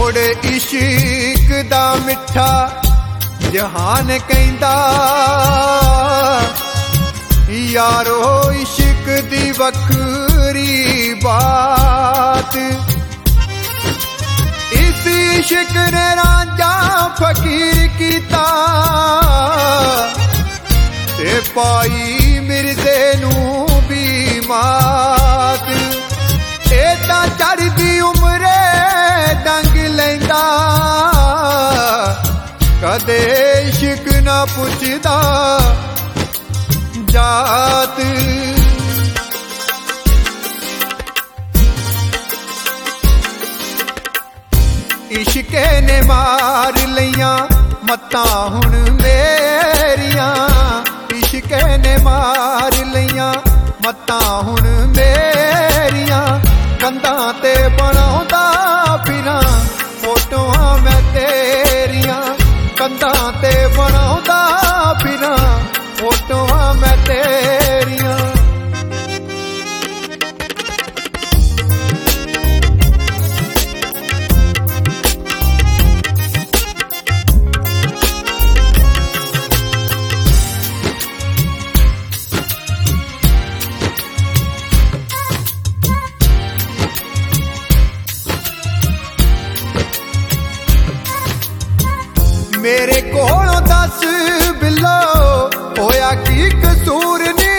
मुड़ इश्क दा मिठा जहान कहंदा यारो इश्क दी वखरी बात। इस इश्क ने रांझा फकीर कीता ते पाई मिर्जे नू भी मात। ए तां चढ़दी उमरे डंग लैंदा कदे इश्क ना पुछदा जात। इश्के ने मार लिया मत्ता हुण मेरियां। इश्के ने मार लिया मत्ता हुण मेरियां। कंधां ते बनाउंदा फिरां फोटोआं मैं तेरियां। कंधां ते बनाउंदा फिरां फोटोआं मैं तेरियां। मेरे कोलों दस बिलो होया की कसूर नी।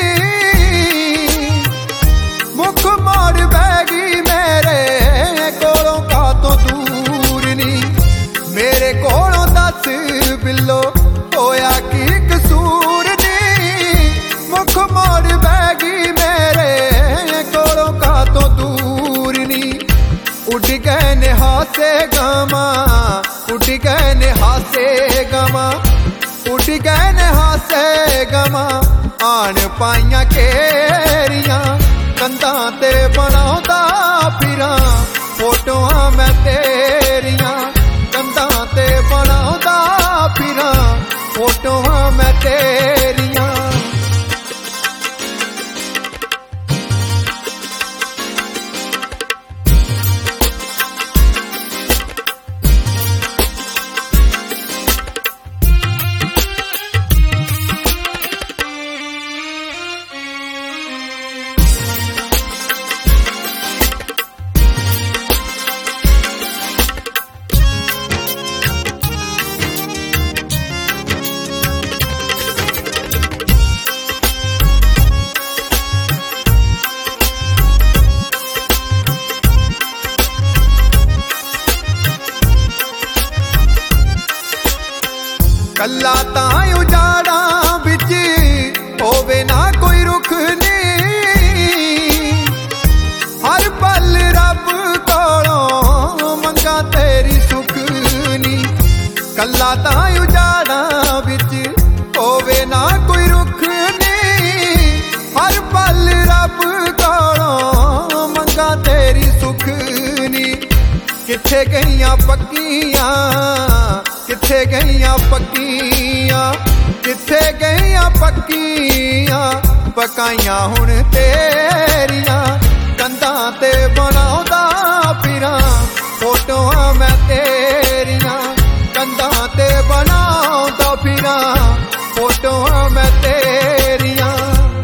मुख मोड़ बैगी मेरे कोलों का तो दूर नी। मेरे कोलों दस बिलो होया की कसूर नी। मुख मोड़ बैगी मेरे कोलों का तो दूर नी। उड़ गए निहासे गामा उड़ गए निहासे गमा। उड़ गए निहासे गमा आन पाइयां केरियां। कंधां ते बनाउंदा फिरां फोटोआं मैं तेरियां। कंधां ते बनाउंदा फिरां फोटोआं मैं तेरियां। कल्ला तां उजाड़ा बिच होवे ना कोई रुख नी। हर पल रब कोलों मंगा तेरी सुख नी। कल्ला तां उजाड़ा बिच होवे ना कोई रुख नी। हर पल रब कोलों मंगा तेरी सुख नी। किथे गईयां पक्कियां किथे गईयां पक्कियां। किथे गईयां पक्कियां पकाइयां हुण तेरियां। कंधां ते बनाउंदा फिरां फोटोआं मैं तेरियां। कंधां ते बनाउंदा फिरां फोटोआं मैं तेरियां।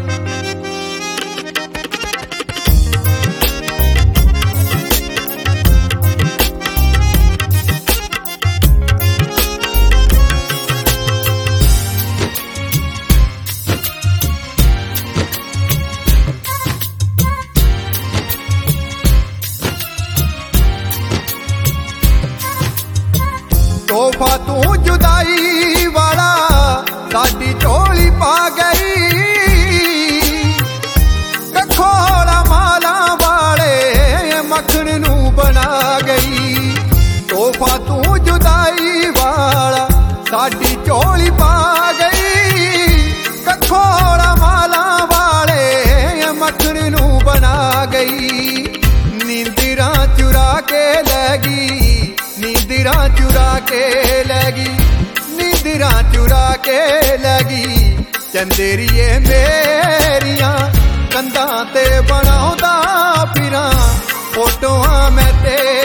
तोहफा तू जुदाई वाला साडी झोली पा गई। कखोला माला वाले मखन नू बना गई। तोहफा तू जुदाई वाला साडी झोली पा गई। कखोला माला वाले मखन नू बना गई। नींदरां चुरा के लगी नींदरां चुरा के लगी। नींदरां चुरा के लगी चंदेरिए मेरियां। कंधां ते बनाउंदा फिरां फोटोआं मैं ते